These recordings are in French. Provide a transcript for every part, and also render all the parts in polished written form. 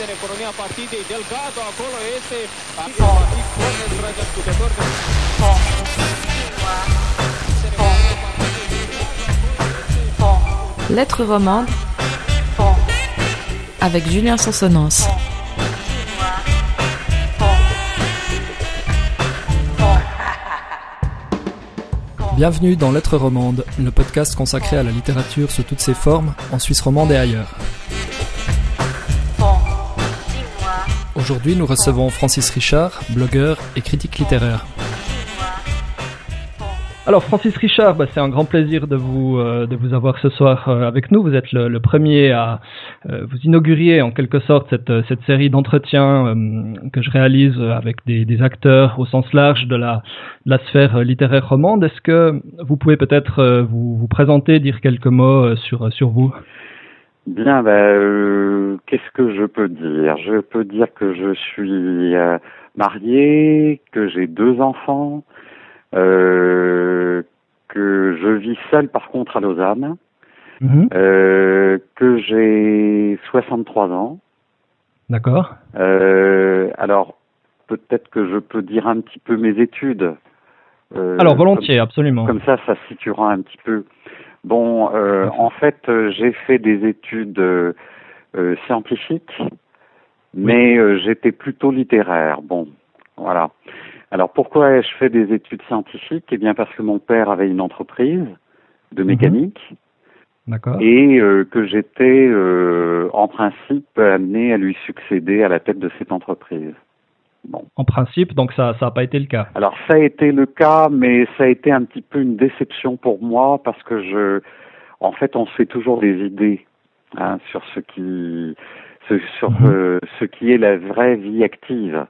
economia partidei Delgado, acolo este Lettres romandes avec Julien Sansonens. Bienvenue dans Lettres romandes, le podcast consacré à la littérature sous toutes ses formes, en Suisse romande et ailleurs. Aujourd'hui, nous recevons Francis Richard, blogueur et critique littéraire. Alors Francis Richard, c'est un grand plaisir de vous avoir ce soir avec nous. Vous êtes le premier à vous inaugurer en quelque sorte cette série d'entretiens que je réalise avec des acteurs au sens large de la sphère littéraire romande. Est-ce que vous pouvez peut-être vous présenter, dire quelques mots sur vous? Bien, qu'est-ce que je peux dire? Je peux dire que je suis marié, que j'ai 2 enfants, que je vis seul par contre à Lausanne, que j'ai 63 ans. D'accord. Alors, peut-être que je peux dire un petit peu mes études. Alors, volontiers, absolument. Comme ça situera un petit peu. Bon, en fait, j'ai fait des études scientifiques, mais j'étais plutôt littéraire. Bon, voilà. Alors, pourquoi ai-je fait des études scientifiques? Eh bien, parce que mon père avait une entreprise de mécanique. D'accord. Et que j'étais, en principe, amené à lui succéder à la tête de cette entreprise. Bon. En principe, donc ça n'a pas été le cas. Alors, ça a été le cas, mais ça a été un petit peu une déception pour moi parce que en fait, on se fait toujours des idées sur ce qui est la vraie vie active.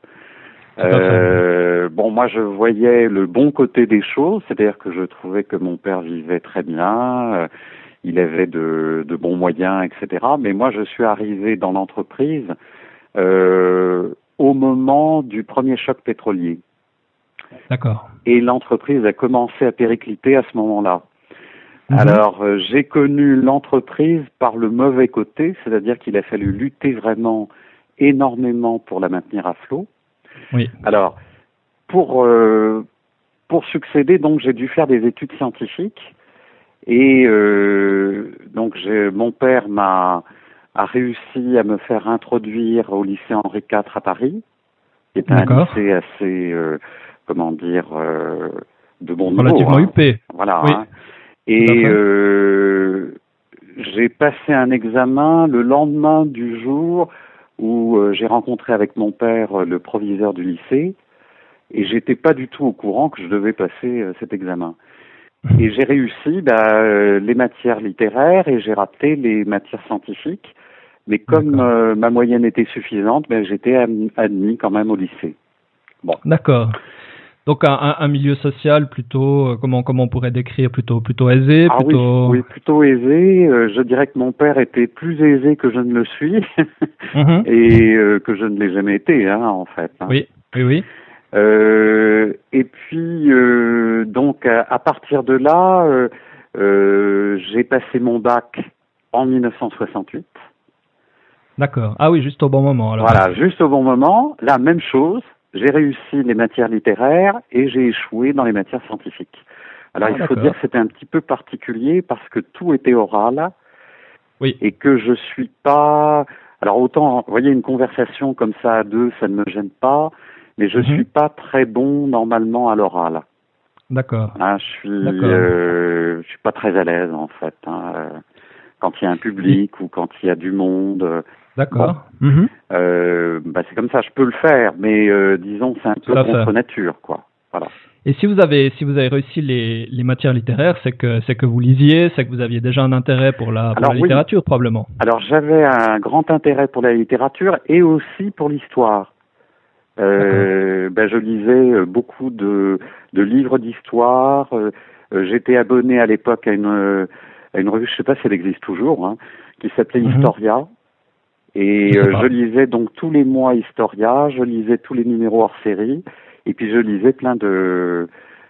Bon, moi, je voyais le bon côté des choses, c'est-à-dire que je trouvais que mon père vivait très bien, il avait de bons moyens, etc. Mais moi, je suis arrivé dans l'entreprise au moment du premier choc pétrolier. D'accord. Et l'entreprise a commencé à péricliter à ce moment-là. Alors, j'ai connu l'entreprise par le mauvais côté, c'est-à-dire qu'il a fallu lutter vraiment énormément pour la maintenir à flot. Oui. Alors, pour succéder, donc, j'ai dû faire des études scientifiques. Et donc, mon père a réussi à me faire introduire au lycée Henri IV à Paris, qui est un lycée assez, de bon niveau. Relativement huppé. Voilà. Oui. Et j'ai passé un examen le lendemain du jour où j'ai rencontré avec mon père le proviseur du lycée, et j'étais pas du tout au courant que je devais passer cet examen. Et j'ai réussi les matières littéraires et j'ai raté les matières scientifiques. Mais comme ma moyenne était suffisante, j'étais admis quand même au lycée. Bon. D'accord. Donc un milieu social plutôt, comment on pourrait décrire, plutôt aisé, plutôt... Oui, plutôt aisé. Je dirais que mon père était plus aisé que je ne le suis et que je ne l'ai jamais été, en fait. Oui. Et puis donc à partir de là, j'ai passé mon bac en 1968. D'accord. Ah oui, juste au bon moment. Alors. Voilà, juste au bon moment. La même chose. J'ai réussi les matières littéraires et j'ai échoué dans les matières scientifiques. Alors il faut dire que c'était un petit peu particulier parce que tout était oral. Oui. Et que je suis pas. Alors autant, vous voyez, une conversation comme ça à deux, ça ne me gêne pas. Mais je suis pas très bon normalement à l'oral. D'accord. Je suis pas très à l'aise en fait. Quand il y a un public ou quand il y a du monde. D'accord. Bon, c'est comme ça, je peux le faire, mais disons c'est un peu contre nature, quoi. Voilà. Et si vous avez réussi les matières littéraires, c'est que vous lisiez, c'est que vous aviez déjà un intérêt pour la littérature, probablement. Alors j'avais un grand intérêt pour la littérature et aussi pour l'histoire. Je lisais beaucoup de livres d'histoire. J'étais abonné à l'époque à une revue, je sais pas si elle existe toujours, qui s'appelait Historia. Et je lisais donc tous les mois Historia, je lisais tous les numéros hors série, et puis je lisais plein de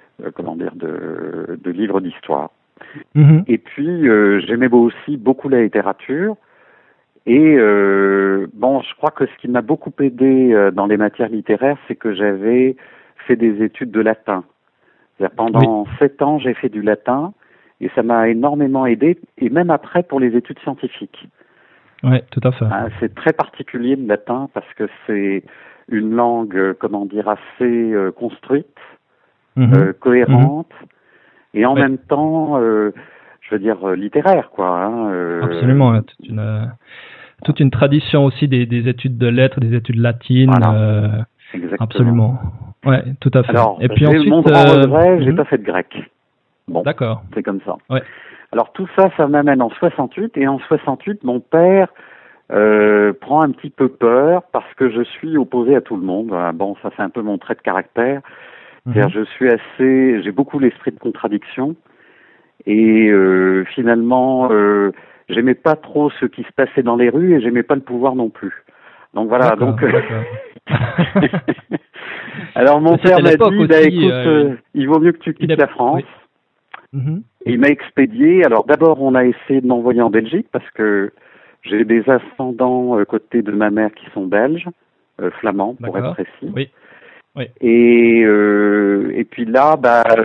livres d'histoire. Et puis j'aimais aussi beaucoup la littérature. Et je crois que ce qui m'a beaucoup aidé dans les matières littéraires, c'est que j'avais fait des études de latin. C'est-à-dire pendant 7 ans, j'ai fait du latin et ça m'a énormément aidé, et même après pour les études scientifiques. Oui, tout à fait. C'est très particulier le latin parce que c'est une langue, assez construite, cohérente, et en même temps, littéraire, quoi. Absolument, toute une tradition aussi des études de lettres, des études latines. Voilà. Exactement. Absolument. Ouais, tout à fait. Alors, et puis ensuite, mon grand regret, j'ai pas fait de grec. Bon, d'accord. C'est comme ça. Ouais. Alors tout ça, ça m'amène en 68, et en 68, mon père prend un petit peu peur parce que je suis opposé à tout le monde. Bon, ça c'est un peu mon trait de caractère. C'est-à-dire, j'ai beaucoup l'esprit de contradiction, et finalement, j'aimais pas trop ce qui se passait dans les rues, et j'aimais pas le pouvoir non plus. Donc voilà, alors mon père m'a dit, écoute, il vaut mieux que tu quittes la France. Et il m'a expédié. Alors d'abord, on a essayé de m'envoyer en Belgique parce que j'ai des ascendants côté de ma mère qui sont belges, flamands pour être précis. Oui. Et puis là,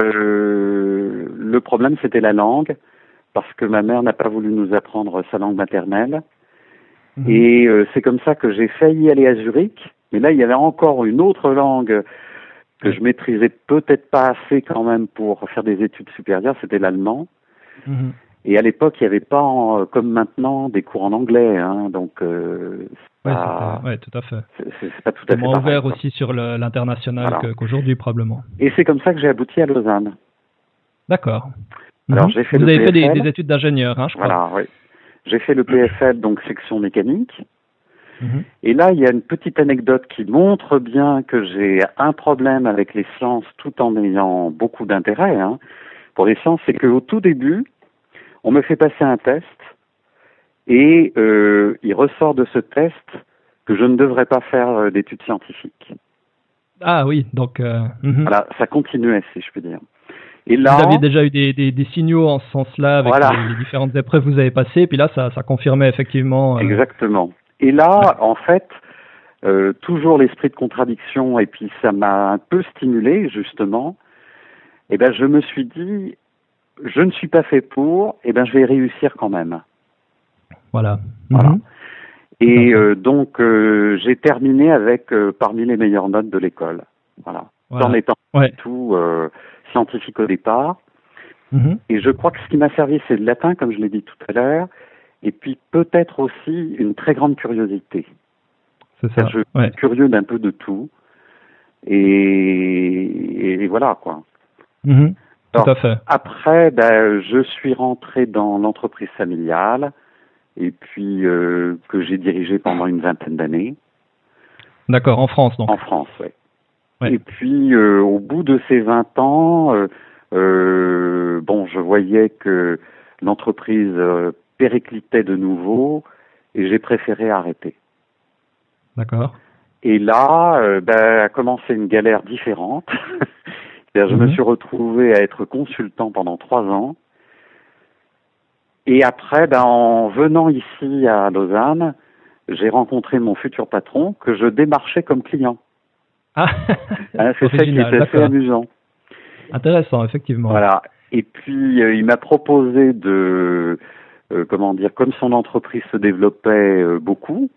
le problème c'était la langue, parce que ma mère n'a pas voulu nous apprendre sa langue maternelle. Et c'est comme ça que j'ai failli aller à Zurich. Mais là, il y avait encore une autre langue que je maîtrisais peut-être pas assez quand même pour faire des études supérieures, c'était l'allemand. Et à l'époque, il n'y avait pas, comme maintenant, des cours en anglais. Donc, tout à fait. C'est pas tout à fait moins ouvert aussi sur l'international qu'aujourd'hui, probablement. Et c'est comme ça que j'ai abouti à Lausanne. D'accord. Alors, j'ai fait Vous avez fait des études d'ingénieur, je crois. Voilà, oui. J'ai fait le PFL, donc section mécanique. Et là, il y a une petite anecdote qui montre bien que j'ai un problème avec les sciences tout en ayant beaucoup d'intérêt pour les sciences. C'est qu'au tout début, on me fait passer un test et il ressort de ce test que je ne devrais pas faire d'études scientifiques. Ah oui, donc... Voilà, ça continuait, si je puis dire. Et là, vous aviez déjà eu des signaux en ce sens-là avec les différentes épreuves que vous avez passées, et puis là, ça confirmait effectivement... Exactement. Et là, en fait, toujours l'esprit de contradiction, et puis ça m'a un peu stimulé, justement. Et je me suis dit, je ne suis pas fait pour, je vais réussir quand même. Voilà. Et donc, j'ai terminé avec parmi les meilleures notes de l'école. Voilà. En étant tout scientifique au départ. Et je crois que ce qui m'a servi, c'est le latin, comme je l'ai dit tout à l'heure. Et puis peut-être aussi une très grande curiosité. C'est ça. Je suis curieux d'un peu de tout. Et voilà, quoi. Tout à fait. Après, je suis rentré dans l'entreprise familiale, et puis que j'ai dirigée pendant une 20aine d'années. D'accord, en France, donc. En France, oui. Et puis, au bout de ces 20 ans, je voyais que l'entreprise périclitait de nouveau, et j'ai préféré arrêter. D'accord. Et là, a commencé une galère différente. C'est-à-dire, je me suis retrouvé à être consultant pendant 3 ans. Et après, en venant ici à Lausanne, j'ai rencontré mon futur patron que je démarchais comme client. C'est ça qui était assez amusant. Intéressant, effectivement. Voilà. Et puis, il m'a proposé comme son entreprise se développait beaucoup,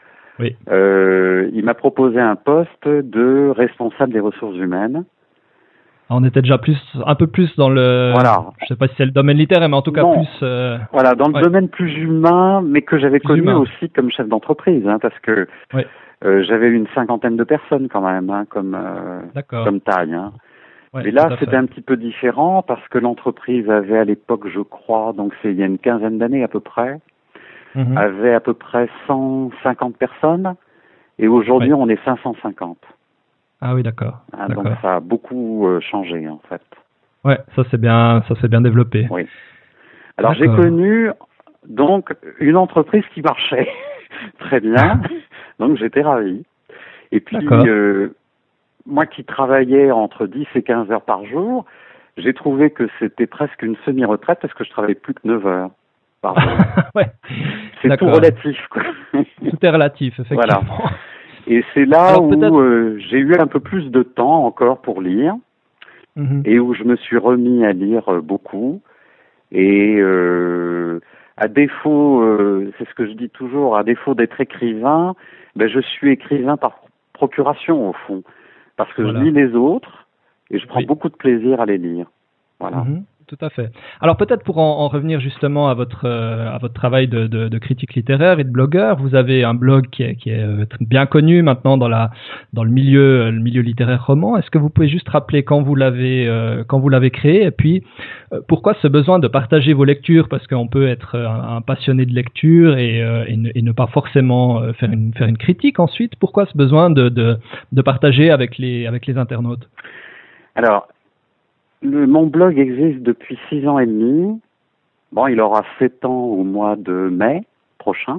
il m'a proposé un poste de responsable des ressources humaines. On était déjà un peu plus dans le... Je sais pas si c'est le domaine littéraire, mais en tout cas plus... dans le domaine plus humain, mais que j'avais connu aussi comme chef d'entreprise, parce que j'avais une 50aine de personnes quand même, comme taille. Mais là, c'était un petit peu différent parce que l'entreprise avait à l'époque, je crois, donc c'est il y a une 15aine d'années à peu près, avait à peu près 150 personnes, et aujourd'hui on est 550. Ah oui, d'accord. Donc ça a beaucoup changé en fait. Ouais, ça s'est bien développé. Oui. Alors j'ai connu donc une entreprise qui marchait très bien, donc j'étais ravi. Et puis moi qui travaillais entre 10 et 15 heures par jour, j'ai trouvé que c'était presque une semi-retraite parce que je travaillais plus que 9 heures par jour. c'est tout D'accord. relatif, quoi. Tout est relatif, effectivement. Voilà. Et c'est là Alors, où j'ai eu un peu plus de temps encore pour lire, et où je me suis remis à lire beaucoup. Et à défaut, c'est ce que je dis toujours, à défaut d'être écrivain, ben je suis écrivain par procuration au fond, parce que Voilà. je lis les autres et je prends Oui. beaucoup de plaisir à les lire. Voilà. Tout à fait. Alors peut-être pour en revenir justement à votre travail de critique littéraire et de blogueur, vous avez un blog qui est bien connu maintenant dans le milieu littéraire roman. Est-ce que vous pouvez juste rappeler quand vous l'avez créé et puis pourquoi ce besoin de partager vos lectures, parce qu'on peut être un passionné de lecture et ne pas forcément faire une critique ensuite. Pourquoi ce besoin de partager avec les internautes? Alors, mon blog existe depuis 6 ans et demi. Bon, il aura 7 ans au mois de mai prochain.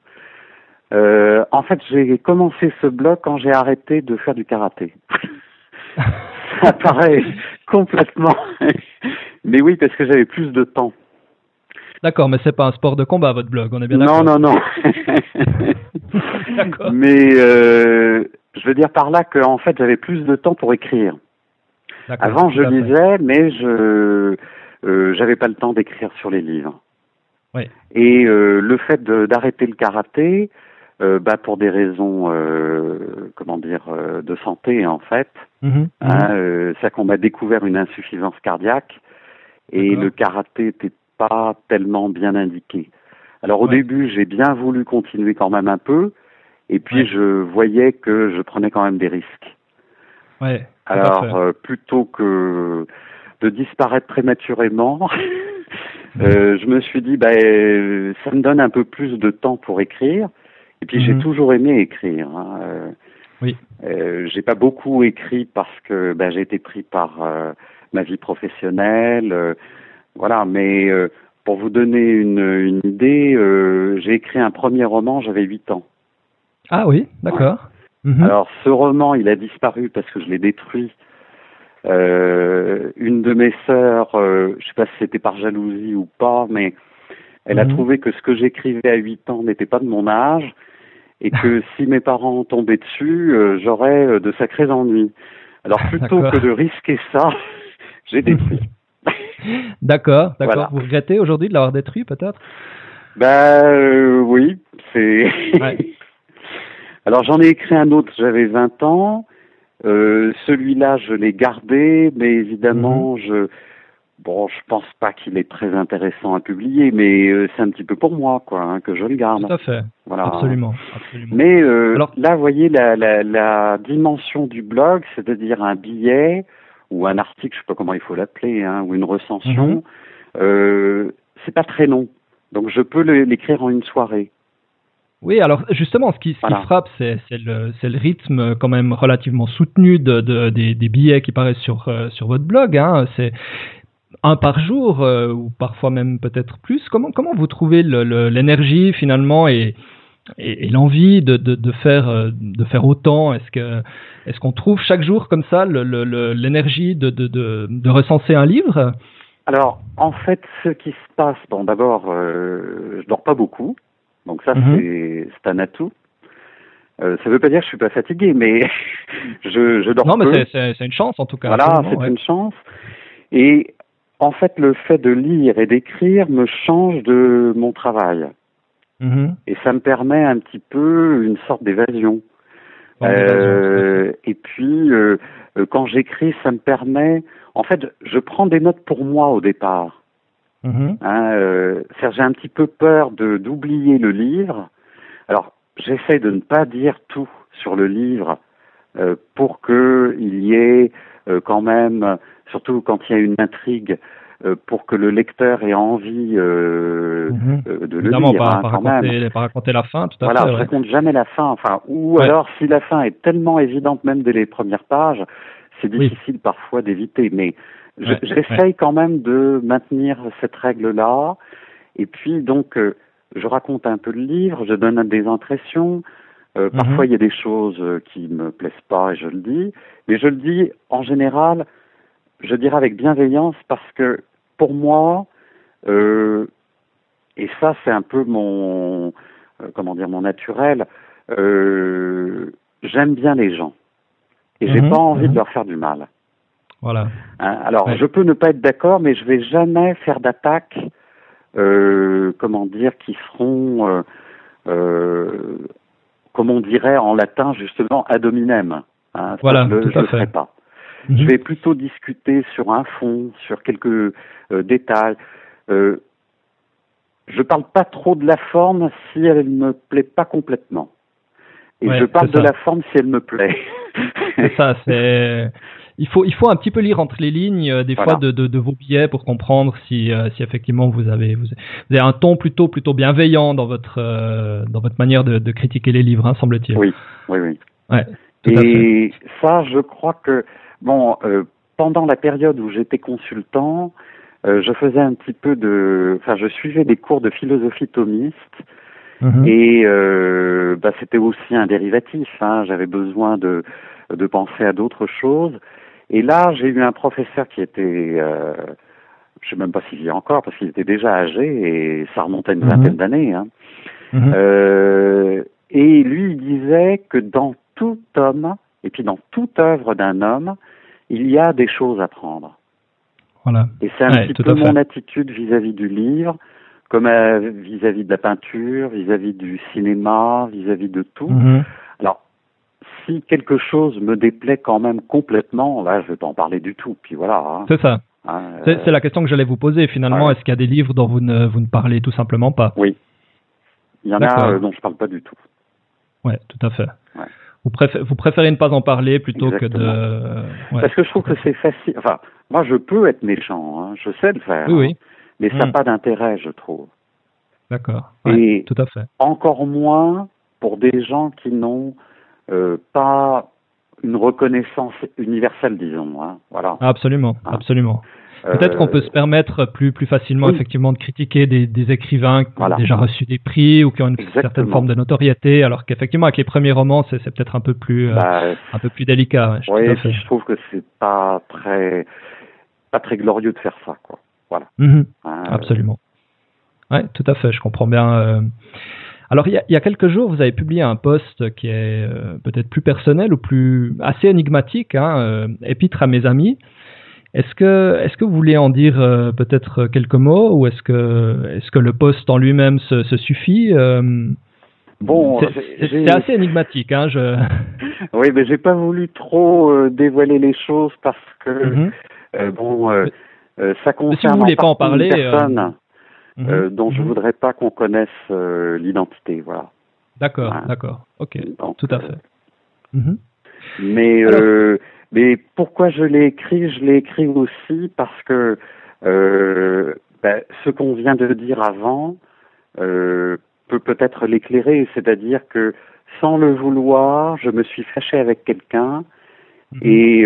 En fait, j'ai commencé ce blog quand j'ai arrêté de faire du karaté. Ça paraît complètement... Mais oui, parce que j'avais plus de temps. D'accord, mais c'est pas un sport de combat, votre blog, on est bien d'accord? Non. D'accord. Mais je veux dire par là qu'en fait, j'avais plus de temps pour écrire. D'accord, Avant, je tout à fait. lisais, mais j'avais pas le temps d'écrire sur les livres. Oui. Et le fait d'arrêter le karaté, pour des raisons, de santé en fait, c'est qu'on m'a découvert une insuffisance cardiaque et D'accord. le karaté n'était pas tellement bien indiqué. Alors au début, j'ai bien voulu continuer quand même un peu, et puis je voyais que je prenais quand même des risques. Ouais. Alors plutôt que de disparaître prématurément, je me suis dit, ça me donne un peu plus de temps pour écrire. Et puis j'ai toujours aimé écrire. Oui. J'ai pas beaucoup écrit parce que j'ai été pris par ma vie professionnelle, voilà. Mais pour vous donner une idée, j'ai écrit un premier roman, j'avais 8 ans. Ah oui, d'accord. Alors ce roman, il a disparu parce que je l'ai détruit. Une de mes sœurs, je sais pas si c'était par jalousie ou pas, mais elle a trouvé que ce que j'écrivais à 8 ans n'était pas de mon âge et que si mes parents tombaient dessus, j'aurais de sacrés ennuis. Alors plutôt que de risquer ça, j'ai détruit. D'accord. Voilà. Vous regrettez aujourd'hui de l'avoir détruit peut-être? Oui, c'est... Alors j'en ai écrit un autre, j'avais 20 ans. Celui-là, je l'ai gardé, mais évidemment, je pense pas qu'il est très intéressant à publier, mais c'est un petit peu pour moi, que je le garde. Tout à fait. Voilà. Absolument. Mais là, vous voyez, la dimension du blog, c'est-à-dire un billet ou un article, je sais pas comment il faut l'appeler, ou une recension, c'est pas très long. Donc je peux l'écrire en une soirée. Oui, alors justement, ce qui frappe, c'est le rythme quand même relativement soutenu des billets qui paraissent sur votre blog. C'est un par jour ou parfois même peut-être plus. Comment vous trouvez l'énergie finalement et l'envie de faire autant? Est-ce qu'on trouve chaque jour comme ça l'énergie de recenser un livre? Alors en fait, ce qui se passe, d'abord, je dors pas beaucoup. Donc ça, c'est un atout. Ça veut pas dire que je suis pas fatigué, mais je dors peu. Non, mais c'est une chance en tout cas. Voilà, c'est une chance. Et en fait, le fait de lire et d'écrire me change de mon travail. Et ça me permet un petit peu une sorte d'évasion. Et puis, quand j'écris, ça me permet... En fait, je prends des notes pour moi au départ. J'ai un petit peu peur d'oublier le livre. Alors, j'essaie de ne pas dire tout sur le livre pour qu'il y ait quand même, surtout quand il y a une intrigue, pour que le lecteur ait envie de le lire. Pas raconter la fin, tout à fait. Voilà, je raconte jamais la fin. Alors, si la fin est tellement évidente, même dès les premières pages, c'est difficile parfois d'éviter. Mais j'essaye quand même de maintenir cette règle-là. Et puis, donc, je raconte un peu le livre, je donne des impressions. Parfois, il y a des choses qui me plaisent pas et je le dis. Mais je le dis, en général, je dirais avec bienveillance parce que, pour moi, et ça, c'est un peu mon naturel. J'aime bien les gens et j'ai pas envie de leur faire du mal. Voilà. Hein, alors, je peux ne pas être d'accord, mais je vais jamais faire d'attaques, qui seront, comme on dirait en latin, justement, ad hominem. Hein, voilà, je le ferai pas. Je vais plutôt discuter sur un fond, sur quelques détails. Je parle pas trop de la forme si elle me plaît pas complètement. Et je parle de la forme si elle me plaît. C'est ça, il faut un petit peu lire entre les lignes des fois de vos billets pour comprendre si effectivement vous avez un ton plutôt bienveillant dans votre manière de critiquer les livres, hein, semble-t-il. Oui. Ouais, et ça, je crois que pendant la période où j'étais consultant, je faisais un petit peu je suivais des cours de philosophie thomiste. Et c'était aussi un dérivatif. Hein, j'avais besoin de penser à d'autres choses. Et là, j'ai eu un professeur qui était, je sais même pas s'il vit encore parce qu'il était déjà âgé et ça remontait à une vingtaine d'années. Hein. Et lui, il disait que dans tout homme et puis dans toute œuvre d'un homme, il y a des choses à prendre. Voilà. Et c'est un petit peu mon attitude vis-à-vis du livre, comme vis-à-vis de la peinture, vis-à-vis du cinéma, vis-à-vis de tout. Alors, si quelque chose me déplaît quand même complètement, là, je vais pas en parler du tout. Puis voilà. Hein. C'est ça. C'est la question que j'allais vous poser. Finalement, est-ce qu'il y a des livres dont vous ne parlez tout simplement pas? Oui. Il y en a dont je parle pas du tout. Ouais, tout à fait. Ouais. Vous préférez ne pas en parler plutôt que de... Parce que je trouve que c'est facile. Enfin, moi, je peux être méchant. Hein. Je sais le faire. Oui. Mais ça n'a pas d'intérêt, je trouve. D'accord. Ouais, et tout à fait. Encore moins pour des gens qui n'ont pas une reconnaissance universelle, disons. Hein. Voilà. Absolument, absolument. Peut-être qu'on peut se permettre plus facilement effectivement de critiquer des écrivains qui ont déjà reçu des prix ou qui ont une certaine forme de notoriété, alors qu'effectivement avec les premiers romans c'est peut-être un peu plus délicat. Oui, et puis je trouve que c'est pas très glorieux de faire ça, quoi. Voilà. Absolument. Ouais, tout à fait. Je comprends bien. Alors il y a quelques jours vous avez publié un post qui est peut-être plus personnel ou assez énigmatique, hein, Épître à mes amis. Est-ce que vous voulez en dire peut-être quelques mots ou est-ce que le post en lui-même se suffit Bon, c'est assez énigmatique, hein. Oui, mais j'ai pas voulu trop dévoiler les choses parce que ça concerne si vous voulez pas en parler, une personne dont je voudrais pas qu'on connaisse l'identité, voilà. D'accord, d'accord, ok, donc, tout à fait. Mais pourquoi je l'ai écrit? Je l'ai écrit aussi parce que ce qu'on vient de dire avant peut peut-être l'éclairer, c'est-à-dire que sans le vouloir, je me suis fâché avec quelqu'un et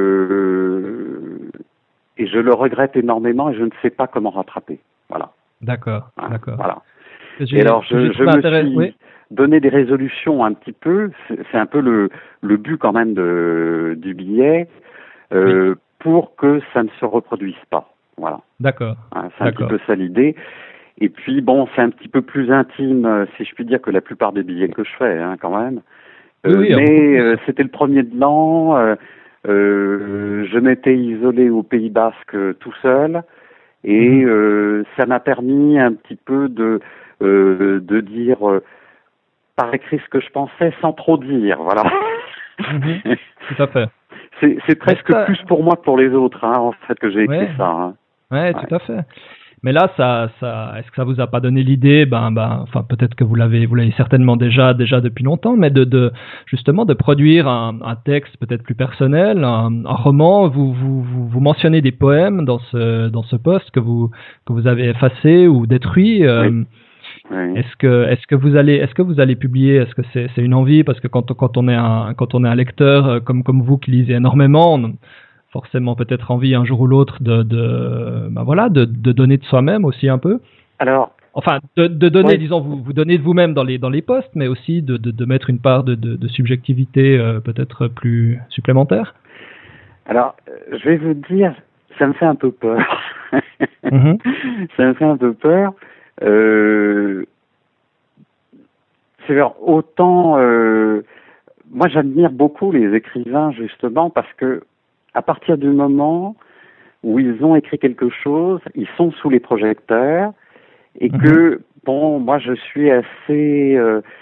je le regrette énormément et je ne sais pas comment rattraper. Voilà. D'accord, d'accord. Voilà. Et alors je me suis donné des résolutions un petit peu, c'est un peu le but quand même du billet, pour que ça ne se reproduise pas. Voilà. D'accord. C'est un petit peu ça l'idée. Et puis bon, c'est un petit peu plus intime, si je puis dire, que la plupart des billets que je fais, hein, quand même. Mais c'était le premier de l'an. Je m'étais isolé au Pays Basque tout seul, et ça m'a permis un petit peu de dire par écrit ce que je pensais sans trop dire, voilà. Tout à fait. C'est presque plus pour moi que pour les autres, hein, en fait, que j'ai écrit ça. Hein. Ouais, tout à fait. Mais là, est-ce que ça vous a pas donné l'idée, enfin peut-être que vous l'avez certainement déjà depuis longtemps, mais justement de produire un texte peut-être plus personnel, un roman. Vous mentionnez des poèmes dans ce post que vous avez effacé ou détruit. Oui. Est-ce que vous allez publier? Est-ce que c'est une envie? Parce que quand on est un lecteur comme vous qui lisez énormément, on a forcément peut-être envie un jour ou l'autre de donner de soi-même aussi un peu. Alors, enfin de donner, disons, vous donnez de vous-même dans les posts, mais aussi de mettre une part de subjectivité peut-être plus supplémentaire. Alors, je vais vous dire, ça me fait un peu peur. Ça me fait un peu peur. C'est autant... moi, j'admire beaucoup les écrivains, justement, parce que à partir du moment où ils ont écrit quelque chose, ils sont sous les projecteurs, et que, bon, moi, je suis assez,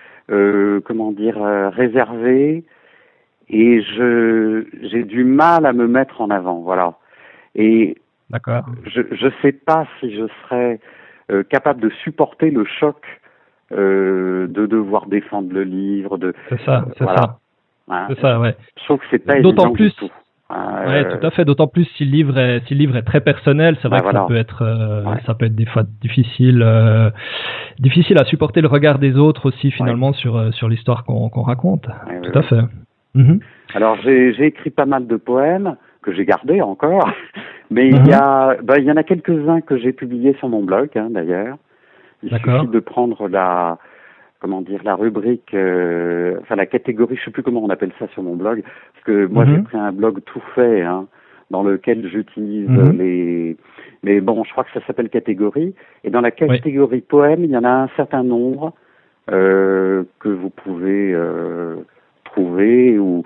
réservé, et j'ai du mal à me mettre en avant, voilà. Et D'accord. je sais pas si je serais capable de supporter le choc de devoir défendre le livre, C'est ça, c'est voilà. ça. Hein, C'est ça, ouais. je trouve que c'est pas D'autant évident plus, du tout. ouais, tout à fait. D'autant plus si le livre est très personnel, c'est vrai que voilà. ça peut être des fois difficile à supporter le regard des autres aussi finalement sur l'histoire qu'on raconte. Tout à fait. Alors j'ai écrit pas mal de poèmes que j'ai gardés encore, mais il y en a quelques-uns que j'ai publiés sur mon blog, hein, d'ailleurs. Il suffit de prendre la rubrique, la catégorie, je sais plus comment on appelle ça sur mon blog, parce que moi j'ai pris un blog tout fait, hein, dans lequel j'utilise mais bon, je crois que ça s'appelle catégorie, et dans la catégorie poème, il y en a un certain nombre que vous pouvez trouver, ou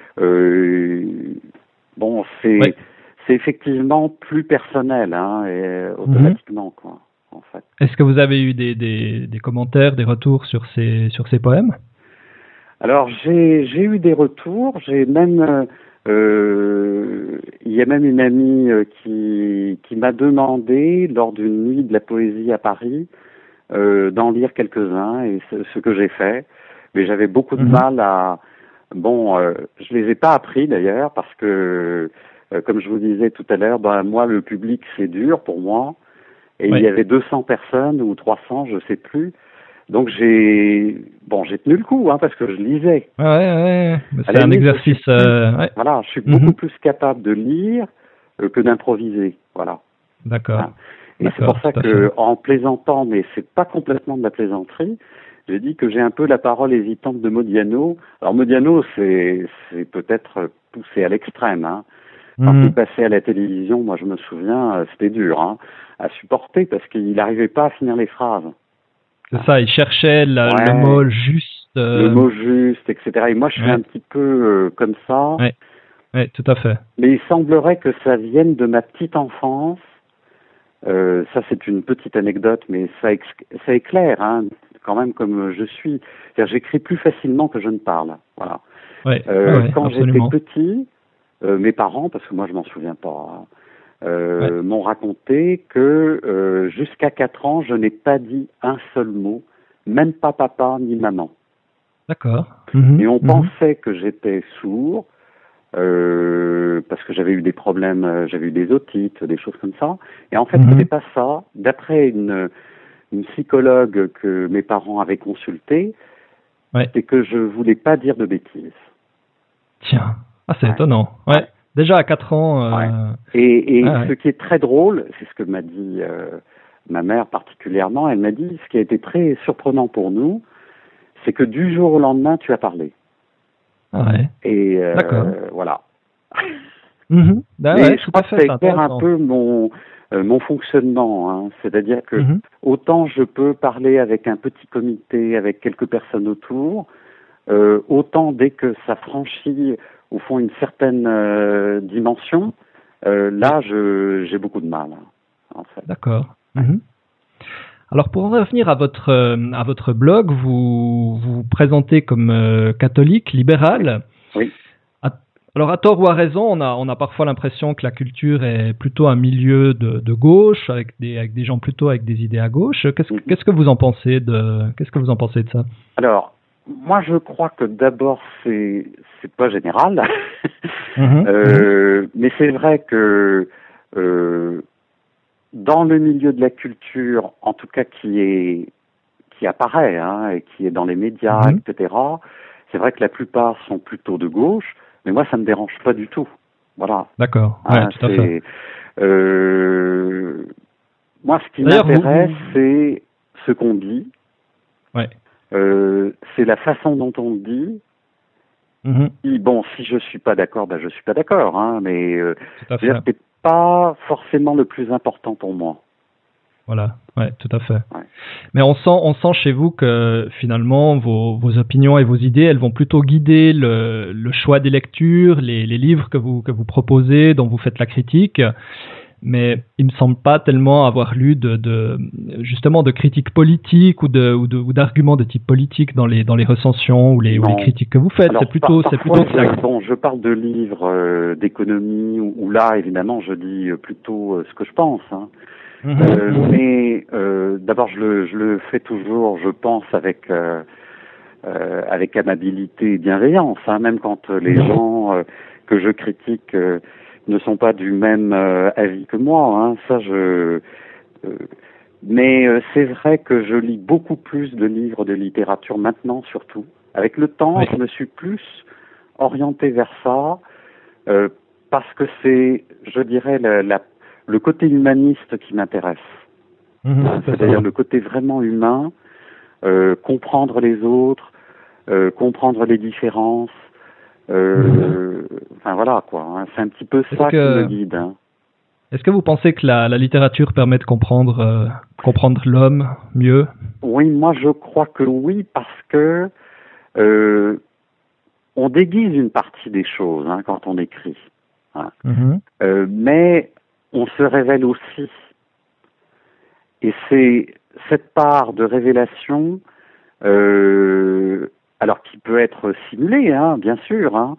bon, c'est effectivement plus personnel, hein, et automatiquement, quoi. En fait. Est-ce que vous avez eu des commentaires, des retours sur ces poèmes? Alors j'ai eu des retours, j'ai même il y a même une amie qui m'a demandé lors d'une nuit de la poésie à Paris d'en lire quelques-uns, et ce que j'ai fait, mais j'avais beaucoup de mal à je les ai pas appris d'ailleurs, parce que comme je vous disais tout à l'heure, moi le public c'est dur pour moi. Et il y avait 200 personnes ou 300, je sais plus. Donc j'ai tenu le coup, hein, parce que je lisais. Ouais. C'est un exercice. Voilà, je suis beaucoup plus capable de lire que d'improviser. Voilà. D'accord. Hein. Et c'est pour ça que, en plaisantant, mais c'est pas complètement de la plaisanterie, j'ai dit que j'ai un peu la parole hésitante de Modiano. Alors Modiano, c'est peut-être poussé à l'extrême, hein. Quand il passait à la télévision, moi je me souviens, c'était dur, hein, à supporter, parce qu'il n'arrivait pas à finir les phrases. C'est ça, il cherchait le mot juste. Le mot juste, etc. Et moi je suis un petit peu comme ça. Oui, tout à fait. Mais il semblerait que ça vienne de ma petite enfance. Ça c'est une petite anecdote, mais ça éclaire, hein, quand même, comme je suis. C'est-à-dire, j'écris plus facilement que je ne parle. Voilà. Quand j'étais petit, mes parents, parce que moi je m'en souviens pas, m'ont raconté que jusqu'à 4 ans, je n'ai pas dit un seul mot, même pas papa ni maman. D'accord. Et on pensait que j'étais sourd, parce que j'avais eu des problèmes, j'avais eu des otites, des choses comme ça. Et en fait, ce n'était pas ça. D'après une psychologue que mes parents avaient consultée, c'est que je voulais pas dire de bêtises. Tiens. Ah, c'est étonnant. Ouais. Déjà à 4 ans. Et ce qui est très drôle, c'est ce que m'a dit ma mère particulièrement, elle m'a dit, ce qui a été très surprenant pour nous, c'est que du jour au lendemain, tu as parlé. Et voilà. Et je crois que ça éclaire un peu mon fonctionnement, hein. C'est-à-dire que autant je peux parler avec un petit comité, avec quelques personnes autour, autant dès que ça franchit au fond une certaine dimension, là j'ai beaucoup de mal, en fait. D'accord. Alors pour en revenir à votre blog, vous vous présentez comme catholique, libéral. Oui. Alors à tort ou à raison, on a parfois l'impression que la culture est plutôt un milieu de gauche, avec des gens plutôt avec des idées à gauche. Qu'est-ce que vous en pensez de ça? Alors, moi je crois que d'abord c'est pas général, mais c'est vrai que dans le milieu de la culture, en tout cas qui apparaît, hein, et qui est dans les médias, etc., c'est vrai que la plupart sont plutôt de gauche, mais moi ça me dérange pas du tout. Voilà. D'accord. Ouais, tout à fait. Moi, ce qui m'intéresse, c'est ce qu'on dit. Ouais. C'est la façon dont on le dit. Et bon, si je suis pas d'accord, je suis pas d'accord, hein, mais c'est pas forcément le plus important pour moi. Voilà, ouais, tout à fait. Ouais. Mais on sent chez vous que finalement vos opinions et vos idées, elles vont plutôt guider le choix des lectures, les livres que vous proposez, dont vous faites la critique. Mais il me semble pas tellement avoir lu justement de critiques politiques ou d'arguments de type politique dans les recensions ou les critiques que vous faites. Alors, c'est plutôt ça. Bon, je parle de livres d'économie où là, évidemment, je dis plutôt ce que je pense. Hein. Mais d'abord, je le fais toujours, je pense, avec amabilité et bienveillance, hein, même quand les gens que je critique ne sont pas du même avis que moi. Hein, ça, mais c'est vrai que je lis beaucoup plus de livres de littérature maintenant, surtout. Avec le temps, je me suis plus orienté vers ça parce que c'est, je dirais, le côté humaniste qui m'intéresse. C'est-à-dire le côté vraiment humain, comprendre les autres, comprendre les différences. Enfin voilà quoi, hein. C'est un petit peu ça qui me guide. Hein. Est-ce que vous pensez que la littérature permet de comprendre l'homme mieux? Oui, moi je crois que oui, parce que on déguise une partie des choses hein, quand on écrit. Hein. Mais on se révèle aussi. Et c'est cette part de révélation, alors qui peut être simulée, hein, bien sûr, hein,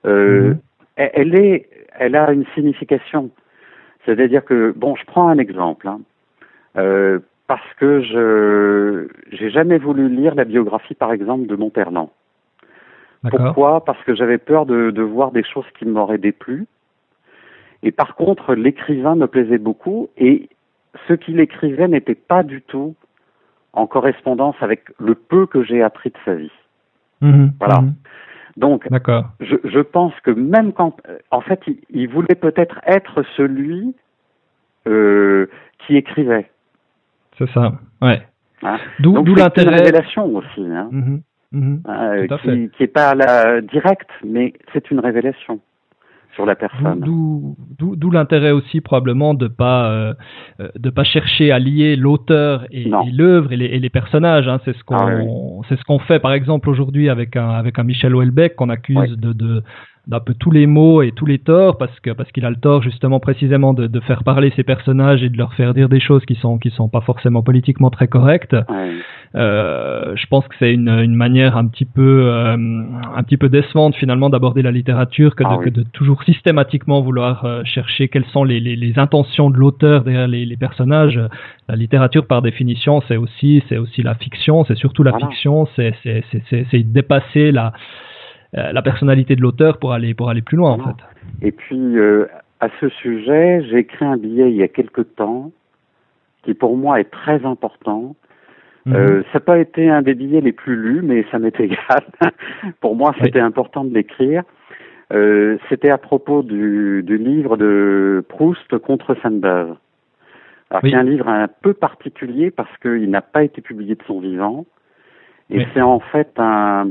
elle a une signification. C'est-à-dire que, bon, je prends un exemple, hein, parce que j'ai jamais voulu lire la biographie, par exemple, de Monterland. Pourquoi ? Parce que j'avais peur de voir des choses qui m'auraient déplu. Et par contre, l'écrivain me plaisait beaucoup, et ce qu'il écrivait n'était pas du tout en correspondance avec le peu que j'ai appris de sa vie. Voilà. Donc, je pense que même quand, en fait, il voulait peut-être être celui qui écrivait. C'est ça, ouais. Hein? D'où l'intérêt. C'est une révélation aussi, hein. Qui est pas directe, mais c'est une révélation sur la personne. D'où l'intérêt aussi probablement de pas chercher à lier l'auteur et l'œuvre et les personnages. Hein. C'est ce qu'on fait par exemple aujourd'hui avec un Michel Houellebecq qu'on accuse d'un peu tous les maux et tous les torts parce qu'il a le tort justement précisément de faire parler ses personnages et de leur faire dire des choses qui sont pas forcément politiquement très correctes. Je pense que c'est une manière un petit peu décevante finalement d'aborder la littérature que de toujours systématiquement vouloir chercher quelles sont les intentions de l'auteur derrière les personnages. La littérature par définition c'est aussi la fiction, c'est surtout la fiction, c'est dépasser la personnalité de l'auteur pour aller plus loin en fait. Et puis à ce sujet, j'ai écrit un billet il y a quelque temps qui pour moi est très important. Ça n'a pas été un des billets les plus lus, mais ça m'est égal. Pour moi, c'était important de l'écrire. C'était à propos du livre de Proust contre Sainte-Beuve. Alors, c'est un livre un peu particulier parce qu'il n'a pas été publié de son vivant. Et c'est en fait un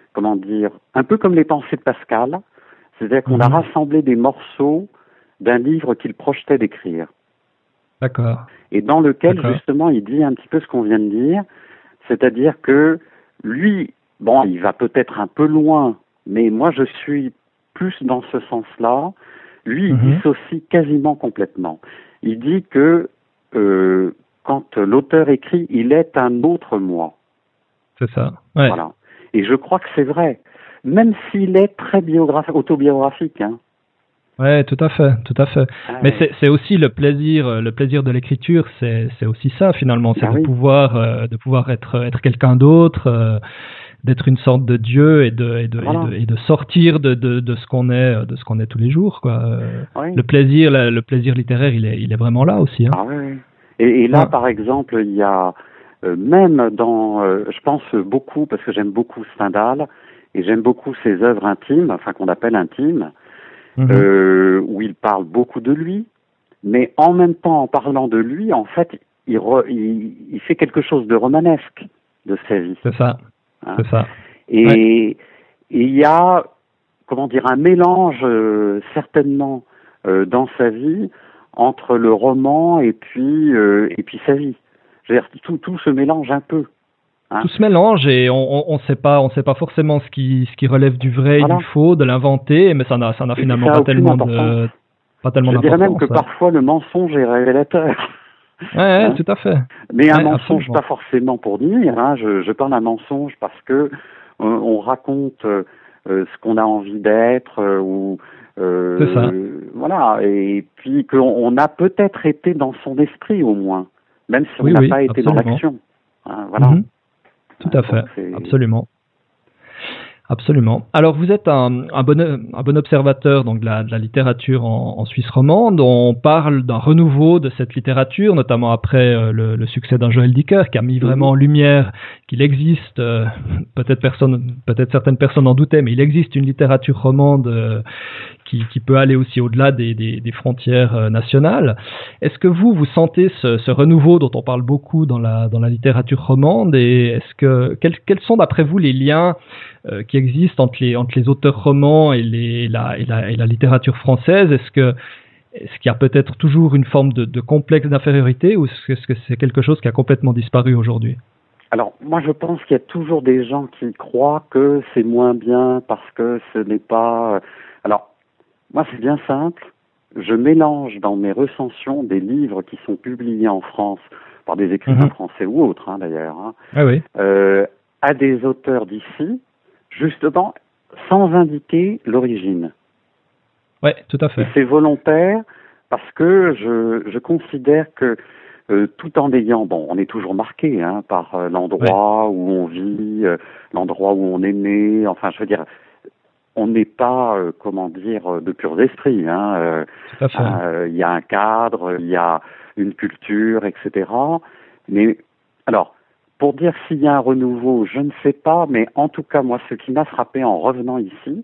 peu comme les pensées de Pascal. C'est-à-dire qu'on a rassemblé des morceaux d'un livre qu'il projetait d'écrire. D'accord. Et dans lequel, justement, il dit un petit peu ce qu'on vient de dire. C'est-à-dire que lui, bon, il va peut-être un peu loin, mais moi, je suis plus dans ce sens-là. Lui, il dissocie quasiment complètement. Il dit que quand l'auteur écrit, il est un autre moi. C'est ça. Ouais. Voilà. Et je crois que c'est vrai, même s'il est très autobiographique. Hein. Ouais, tout à fait. Mais c'est aussi le plaisir de l'écriture, c'est aussi ça finalement, c'est de pouvoir être quelqu'un d'autre, d'être une sorte de dieu et de sortir de ce qu'on est tous les jours quoi. Le plaisir littéraire, il est vraiment là aussi. Hein. Ah oui. Et là, par exemple, il y a même dans, je pense beaucoup parce que j'aime beaucoup Stendhal et j'aime beaucoup ses œuvres intimes, enfin qu'on appelle intimes. Où il parle beaucoup de lui, mais en même temps, en parlant de lui, en fait, il fait quelque chose de romanesque de sa vie. C'est ça. Hein? C'est ça. Et il y a, un mélange certainement dans sa vie entre le roman et puis sa vie. Je veux dire, tout se mélange un peu. Hein. Tout se mélange et on sait pas forcément ce qui relève du vrai, Voilà. du faux, de l'inventé, mais ça n'a finalement ça a pas aucune tellement importance. pas tellement Je dirais d'importance. même que parfois le mensonge est révélateur. Ouais, Hein. tout à fait. Mais un Ouais, mensonge absolument. pas forcément pour nuire. Hein. Je parle d'un mensonge parce que on raconte ce qu'on a envie d'être C'est ça. voilà. Et puis qu'on a peut-être été dans son esprit au moins, même si on Oui, n'a oui, pas été dans absolument. l'action. Hein, voilà. Mhm. Tout à Donc, fait, absolument. Absolument. Alors, vous êtes un bon observateur donc de la littérature en Suisse romande. On parle d'un renouveau de cette littérature, notamment après le succès d'un Joël Dicker, qui a mis vraiment en lumière qu'il existe, peut-être certaines personnes en doutaient, mais il existe une littérature romande qui peut aller aussi au-delà des frontières nationales. Est-ce que vous sentez ce renouveau dont on parle beaucoup dans la littérature romande, et quels sont d'après vous les liens qui existent entre les auteurs romans et la littérature française? Est-ce qu'il y a peut-être toujours une forme de complexe d'infériorité, ou est-ce que c'est quelque chose qui a complètement disparu aujourd'hui? Alors, moi, je pense qu'il y a toujours des gens qui croient que c'est moins bien parce que ce n'est pas... Alors, moi, c'est bien simple. Je mélange dans mes recensions des livres qui sont publiés en France par des écrivains français ou autres, hein, d'ailleurs, hein, Ah oui. à des auteurs d'ici, justement, sans indiquer l'origine. Ouais, tout à fait. Et c'est volontaire parce que je considère que tout en ayant, bon, on est toujours marqué hein, par l'endroit où on vit, l'endroit où on est né, enfin, je veux dire, on n'est pas, comment dire, de purs esprits. Hein, tout à fait. Il y a un cadre, il y a une culture, etc. Mais, alors, pour dire s'il y a un renouveau, je ne sais pas, mais en tout cas, moi, ce qui m'a frappé en revenant ici,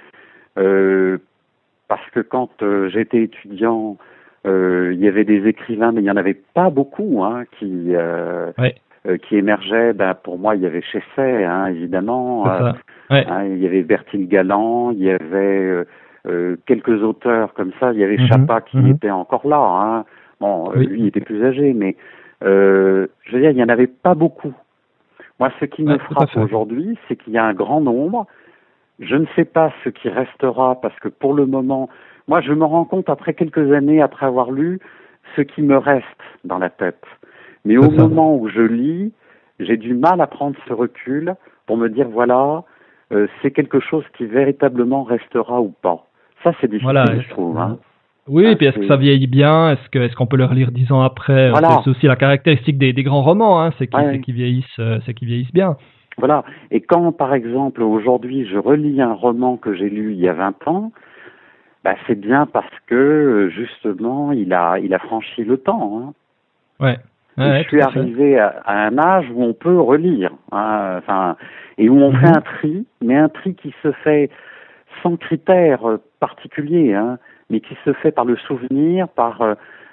parce que quand j'étais étudiant, il y avait des écrivains, mais il n'y en avait pas beaucoup hein, qui émergeaient. Ben, pour moi, il y avait Chesset, hein, évidemment. Hein, il y avait Bertil Galland, il y avait quelques auteurs comme ça. Il y avait Chapa qui était encore là. Hein. Bon, lui, il était plus âgé, mais je veux dire, il n'y en avait pas beaucoup. Moi, ce qui me frappe aujourd'hui, c'est qu'il y a un grand nombre. Je ne sais pas ce qui restera parce que pour le moment, moi je me rends compte après quelques années, après avoir lu, ce qui me reste dans la tête. Mais au moment où je lis, j'ai du mal à prendre ce recul pour me dire voilà, c'est quelque chose qui véritablement restera ou pas. Ça c'est difficile, je trouve. Hein. Oui, et puis est-ce que ça vieillit bien? Est-ce qu'on peut le relire 10 ans après? Voilà. C'est aussi la caractéristique des grands romans, hein, c'est qu'ils vieillissent bien. Voilà. Et quand, par exemple, aujourd'hui, je relis un roman que j'ai lu il y a 20 ans, bah, c'est bien parce que, justement, il a franchi le temps. Hein. Je suis arrivé à un âge où on peut relire, hein, enfin, et où on fait un tri, mais un tri qui se fait sans critères particuliers, hein, mais qui se fait par le souvenir, par...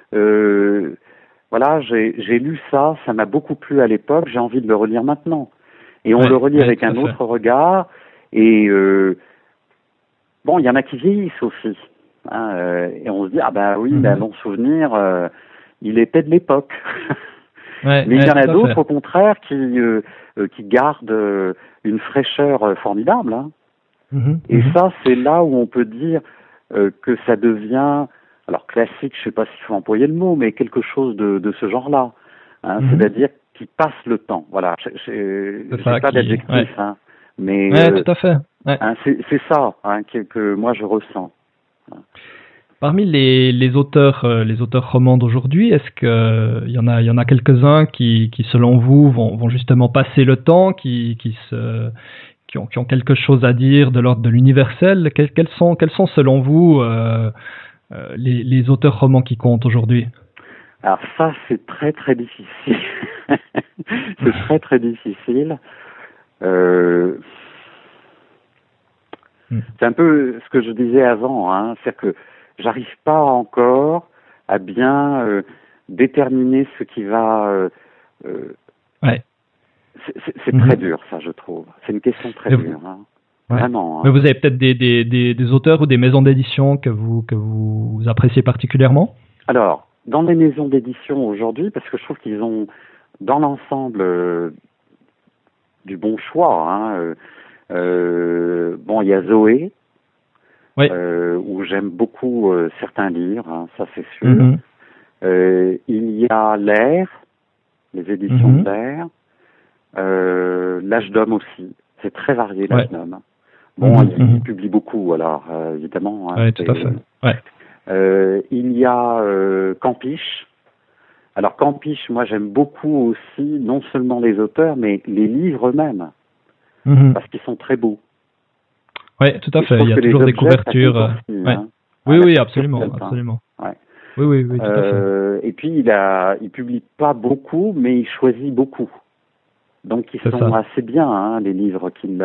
voilà, j'ai lu ça m'a beaucoup plu à l'époque, j'ai envie de le relire maintenant. Et on le relit avec un autre regard. Et bon, il y en a qui vieillissent aussi. Hein, et on se dit, ah ben oui, un long souvenir, il était de l'époque. Mais il y en a d'autres, au contraire, qui gardent une fraîcheur formidable. Hein. Et ça, c'est là où on peut dire que ça devient, alors classique, je ne sais pas s'il faut employer le mot, mais quelque chose de ce genre-là. Hein, c'est-à-dire qui passe le temps. Voilà, j'ai pas d'adjectif, hein, mais tout à fait. Hein, c'est ça hein, que moi je ressens. Parmi les auteurs romans d'aujourd'hui, est-ce que il y en a quelques-uns qui selon vous vont justement passer le temps, qui ont quelque chose à dire de l'ordre de l'universel? Quels sont selon vous les auteurs romans qui comptent aujourd'hui? Alors ça, c'est très très difficile. C'est très très difficile. C'est un peu ce que je disais avant, hein, c'est-à-dire que j'arrive pas encore à bien déterminer ce qui va... C'est très dur, ça, je trouve. C'est une question très dure. Hein. Vraiment. Hein. Mais vous avez peut-être des auteurs ou des maisons d'édition que vous appréciez particulièrement? Alors, dans les maisons d'édition aujourd'hui, parce que je trouve qu'ils ont, dans l'ensemble, du bon choix. Hein, bon, il y a Zoé, Oui. où j'aime beaucoup certains livres, hein, ça c'est sûr. Mhm. Il y a l'Air, les éditions Mhm. de l'Air. L'Âge d'Homme aussi, c'est très varié l'Âge Ouais. d'Homme. Bon, Mhm. il publie beaucoup, alors évidemment. Hein, Oui, tout à fait. Ouais. Il y a Campiche. Alors Campiche, moi j'aime beaucoup aussi, non seulement les auteurs, mais les livres eux-mêmes, Mhm. parce qu'ils sont très beaux. Oui, tout à Et je fait. trouve Il y a que les toujours des objets, ça compte couvertures. aussi, Ouais. hein. Oui, La oui, couverture, absolument, c'est ça. absolument. Ouais. Oui, tout à fait. Et puis il publie pas beaucoup, mais il choisit beaucoup. Donc ils C'est sont ça. assez bien, hein, les livres qu'il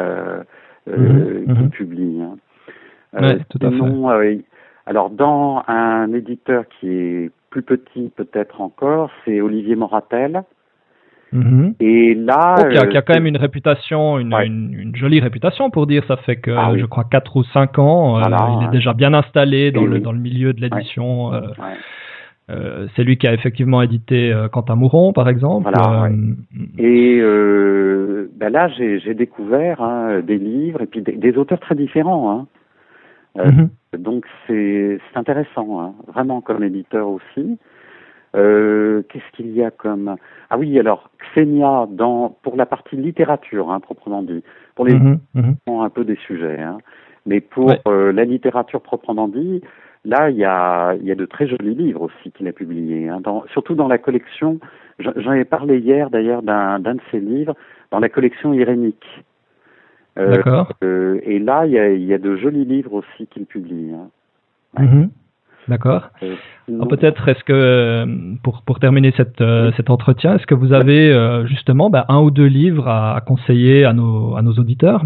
Mhm. publie. Hein. Ouais, tout à fait. Sinon, alors dans un éditeur qui est plus petit peut-être encore, c'est Olivier Moratel. Mhm. Et là, Oh, qui a quand même une réputation, ouais. une jolie réputation pour dire. Ça fait que, Ah oui. je crois, 4 ou 5 ans, Voilà, il est hein. déjà bien installé dans Et le, oui. dans le milieu de l'édition. Ouais. C'est lui qui a effectivement édité Quentin Mouron, par exemple. Voilà, ouais. Et là, j'ai découvert hein, des livres et puis des auteurs très différents. Hein. Mhm. Donc c'est intéressant, hein, vraiment comme éditeur aussi. Qu'est-ce qu'il y a comme... Ah oui, alors Xenia, pour la partie littérature, hein, proprement dit, pour les Mhm. Mhm. un peu des sujets, hein. Mais pour Ouais. la littérature proprement dit, là il y a de très jolis livres aussi qu'il a publiés, hein, surtout dans la collection. J'en ai parlé hier d'ailleurs d'un de ses livres dans la collection irénique. D'accord. Et là il y a de jolis livres aussi qu'il publie. Hein. Ouais. Mhm. D'accord. Sinon- Peut-être, est-ce que, pour terminer cet entretien, est-ce que vous avez justement un ou deux livres à conseiller à nos auditeurs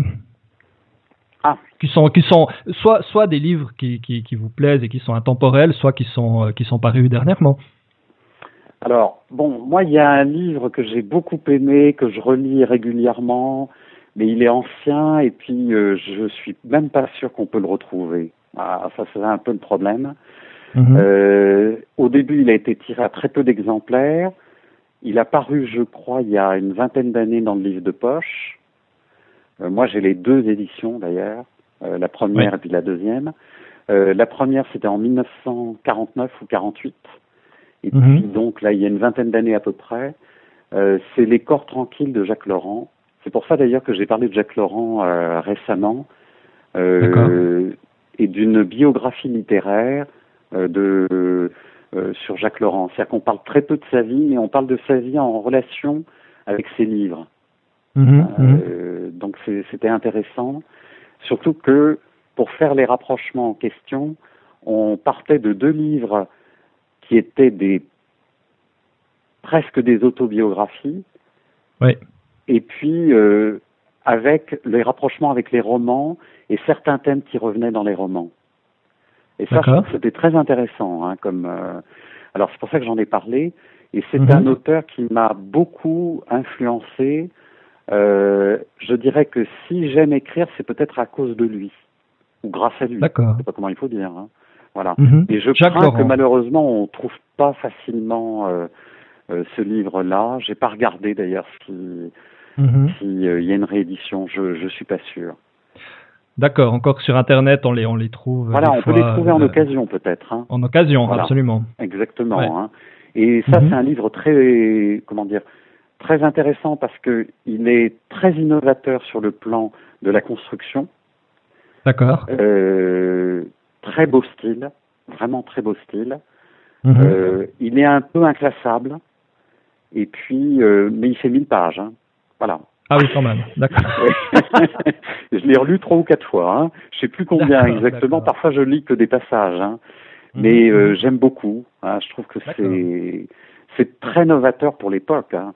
Ah. qui sont soit des livres qui vous plaisent et qui sont intemporels, soit qui sont parus dernièrement. Alors, bon, moi, il y a un livre que j'ai beaucoup aimé, que je relis régulièrement, mais il est ancien et puis je suis même pas sûr qu'on peut le retrouver. Ah, ça, c'est un peu le problème. Mhm. Au début, il a été tiré à très peu d'exemplaires. Il a paru, je crois, il y a une vingtaine d'années dans le livre de poche. Moi, j'ai les deux éditions, d'ailleurs, la première et puis la deuxième. La première, c'était en 1949 ou 48. Et puis, donc, là, il y a une vingtaine d'années à peu près. C'est Les corps tranquilles de Jacques Laurent. C'est pour ça, d'ailleurs, que j'ai parlé de Jacques Laurent récemment. Et d'une biographie littéraire sur Jacques Laurent. C'est-à-dire qu'on parle très peu de sa vie, mais on parle de sa vie en relation avec ses livres. Donc c'était intéressant. Surtout que, pour faire les rapprochements en question, on partait de deux livres qui étaient presque des autobiographies. Oui. Et puis, avec les rapprochements avec les romans et certains thèmes qui revenaient dans les romans. Et ça, je trouve que c'était très intéressant. Hein, alors, c'est pour ça que j'en ai parlé. Et c'est un auteur qui m'a beaucoup influencé. Je dirais que si j'aime écrire, c'est peut-être à cause de lui. Ou grâce à lui. D'accord. Je sais pas comment il faut dire. Hein. Voilà. Et je Jacques crains Laurent. que malheureusement, on ne trouve pas facilement ce livre-là. J'ai pas regardé d'ailleurs s'il y a une réédition. Je suis pas sûr. D'accord, encore sur Internet, on les trouve. Voilà, on peut les trouver en occasion peut-être. Hein. En occasion, voilà. Absolument. Exactement. Ouais. Hein. Et ça, c'est un livre très, très intéressant parce que il est très innovateur sur le plan de la construction. D'accord. Très beau style, vraiment très beau style. Il est un peu inclassable. Et puis, mais il fait 1000 pages. Hein. Voilà. Ah oui, quand même. D'accord. Je l'ai relu 3 ou 4 fois. Hein. Je sais plus combien exactement. Parfois, je lis que des passages. Hein. Mais j'aime beaucoup. Hein. Je trouve que c'est très novateur pour l'époque. Hein.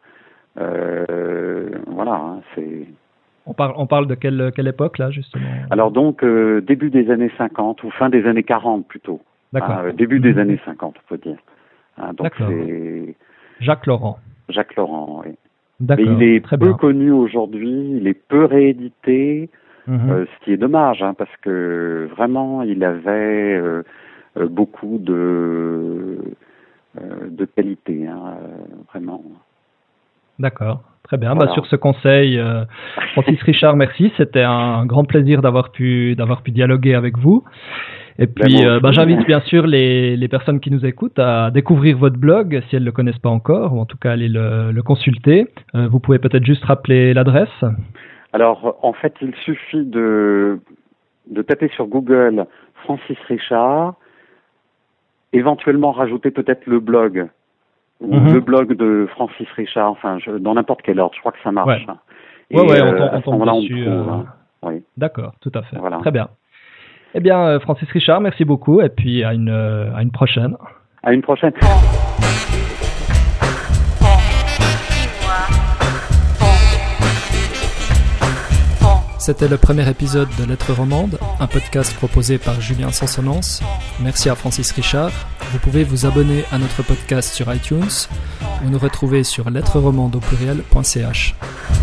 Voilà. Hein. On parle de quelle époque, là, justement? Alors donc, début des années 50 ou fin des années 40 plutôt. D'accord. Début des années 50, on peut dire. Hein, donc c'est Jacques Laurent. Jacques Laurent, oui. D'accord. Mais il est Très peu bien. connu aujourd'hui, il est peu réédité, ce qui est dommage, hein, parce que vraiment, il avait beaucoup de de qualité, vraiment. D'accord, très bien. Voilà. Sur ce conseil, Francis Richard, merci. C'était un grand plaisir d'avoir pu dialoguer avec vous. Et puis, j'invite bien sûr les personnes qui nous écoutent à découvrir votre blog si elles ne le connaissent pas encore, ou en tout cas aller le consulter. Vous pouvez peut-être juste rappeler l'adresse. Alors, en fait, il suffit de taper sur Google Francis Richard, éventuellement rajouter peut-être le blog, ou le blog de Francis Richard, dans n'importe quel ordre, je crois que ça marche. Ouais. À ce moment-là, on me trouve. Oui. D'accord, tout à fait. Voilà. Très bien. Eh bien, Francis Richard, merci beaucoup, et puis à une prochaine. À une prochaine. C'était le premier épisode de Lettres romandes, un podcast proposé par Julien Sansonance. Merci à Francis Richard. Vous pouvez vous abonner à notre podcast sur iTunes ou nous retrouver sur lettresromandes.ch.